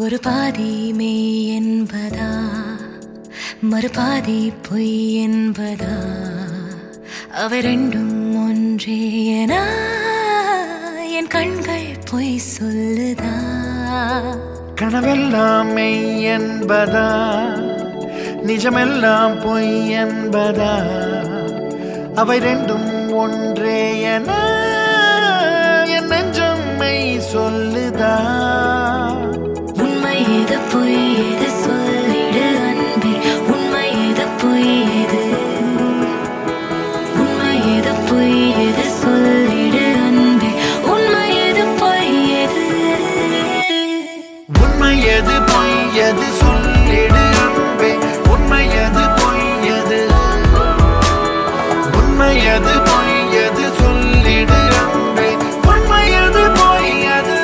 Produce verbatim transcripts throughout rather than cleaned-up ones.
ஒரு பாதி மெய் என்பதா மறுபாதி பொய் என்பதா அவை ரெண்டும் ஒன்றே என என் கண்கள் பொய் சொல்லுதா கனவெல்லாம் மெய் என்பதா நிஜமெல்லாம் பொய் என்பதா அவை ரெண்டும் ஒன்றே என என் நெஞ்சம் மெய் சொல்லுதா உண்மை எது பொய் எது சொல்லிடு அன்பே உண்மை எது பொய் எது உண்மை எது பொய் எது சொல்லிடு அன்பே உண்மை எது பொய் எது உண்மை எது பொய் எது சொல்லிடு அன்பே உண்மை எது பொய் எது உண்மை எது பொய் எது சொல்லிடு அன்பே உண்மை எது பொய் எது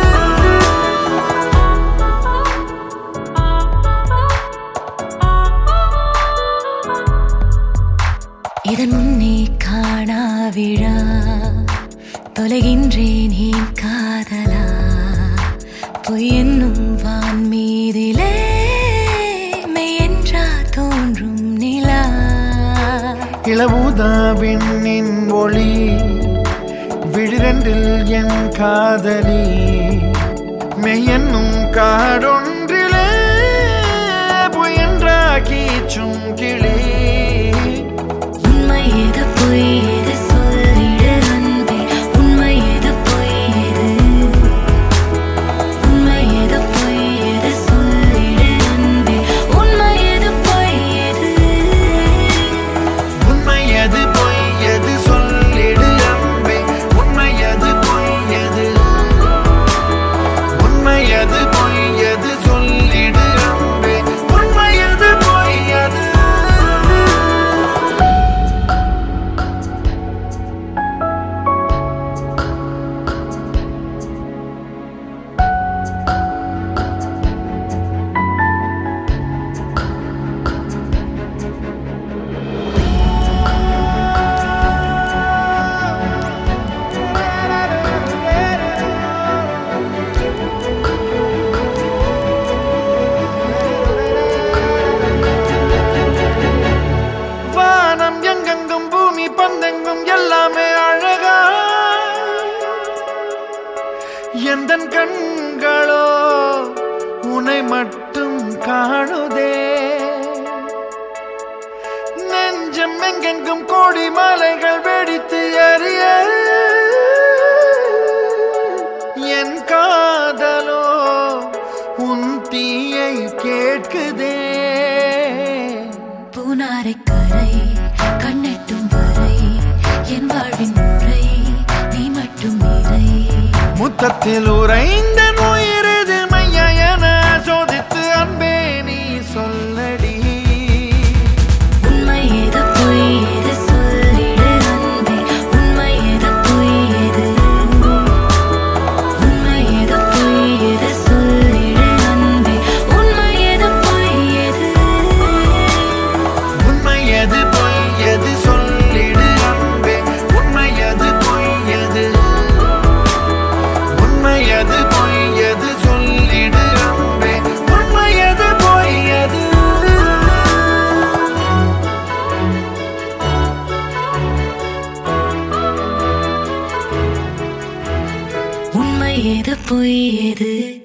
இதன் முன்னே காணா விழா தொலைகின்றேன் என் காதலா பொய் என்னும் வான் மீதிலே மெய் என்றா தோன்றும் நிலா இளவுதா விண்ணின் ஒளி விழிரண்டில் என் காதலி மெய் என்னும் காடொன்றிலே பொய் என்றா கீச்சும் கிளி உண்மை எது பொய் எது சொல்லிடு அன்பே உண்மை எது பொய் எது உண்மை எது பொய் எது சொல்லிடு அன்பே உண்மை எது பொய் எது உண்மை எது பொய் எது சொல்லிடு அன்பே உண்மை எது பொய் எது உண்மை எது பொய் எது சொல்லிடு அன்பே உண்மை எது பொய் எது வானம் எங்கெங்கும் பூமி பந்தெங்கும் எல்லாமே அழகா எந்தன் கண்களோ உன்னை மட்டும் காணுதே நெஞ்சம் எங்கெங்கும் கோடி மலைகள் வெடித்து எறிய என் காதலோ உன் தீயை கேட்குதே பூனாரை கரை கண்ணெட்டும் வரை என் வாழ்வின் முறை நீ மட்டும் நிறை முத்தத்தில் உறைந்த உயிரது மையா என சோதித்து அன்பே நீ சொல்லடி உண்மை எது பொய் எது சொல்லிடு அன்பே உண்மை எது பொய் எது உண்மை எது பொய் எது சொல்லிடு அன்பே உண்மை எது பொய் எது உண்மை எது பொய் எது சொல்லிடு அன்பே உண்மை எது பொய் எது உண்மை எது பொய் எது சொல்லிடு அன்பே உண்மை எது பொய் எது உண்மை எது பொய் எது